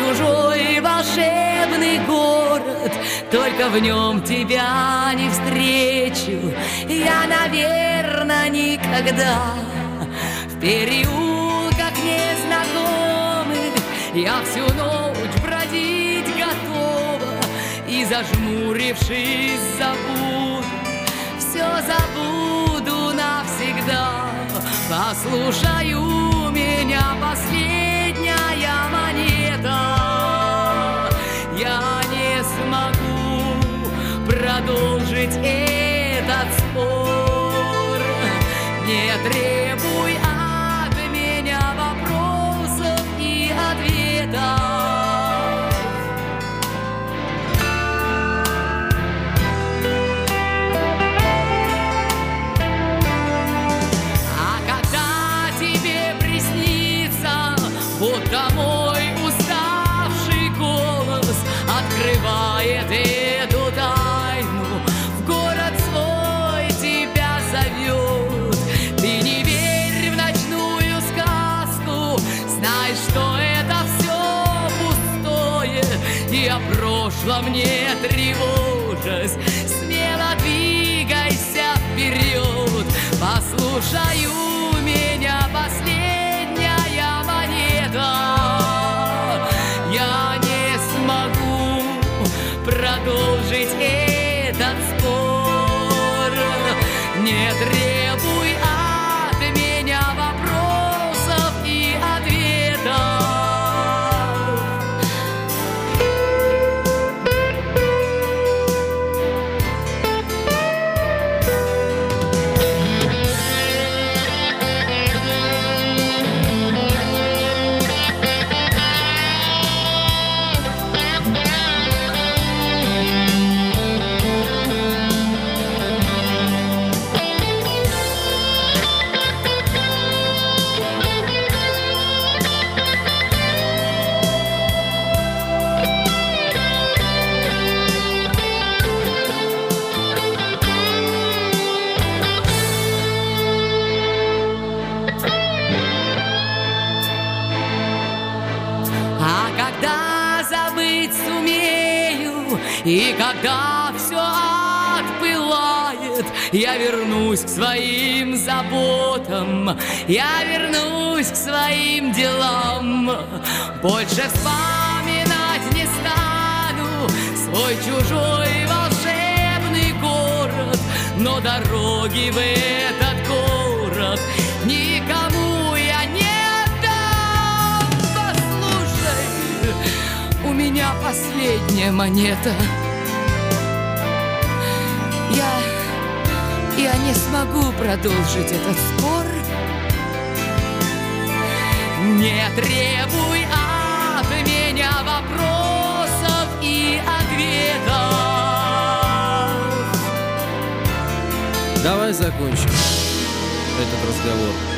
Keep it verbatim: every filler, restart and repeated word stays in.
чужой волшебный город, только в нем тебя не встречу я, наверное, никогда. В переулках незнакомых я всю ночь бродить готова, и, зажмурившись, забуду, все забуду навсегда. Послушай, у меня последняя монета, я не смогу продолжить этот спор. Не требуй от меня вопросов и ответов. Будто мой уставший голос открывает эту тайну, в город свой тебя зовет. Ты не верь в ночную сказку, знай, что это все пустое, и о прошлом не тревожась, смело двигайся вперед. Послушай, у меня последняя монета, я не смогу продолжить этот спор. Не требуй от меня вопросов и ответов. И когда все отпылает, я вернусь к своим заботам, я вернусь к своим делам. Больше вспоминать не стану свой чужой волшебный город, но дороги в этот город никому я не отдам. Послушай, у меня последняя монета. Я, я не смогу продолжить этот спор. Не требуй от меня вопросов и ответов. Давай закончим этот разговор.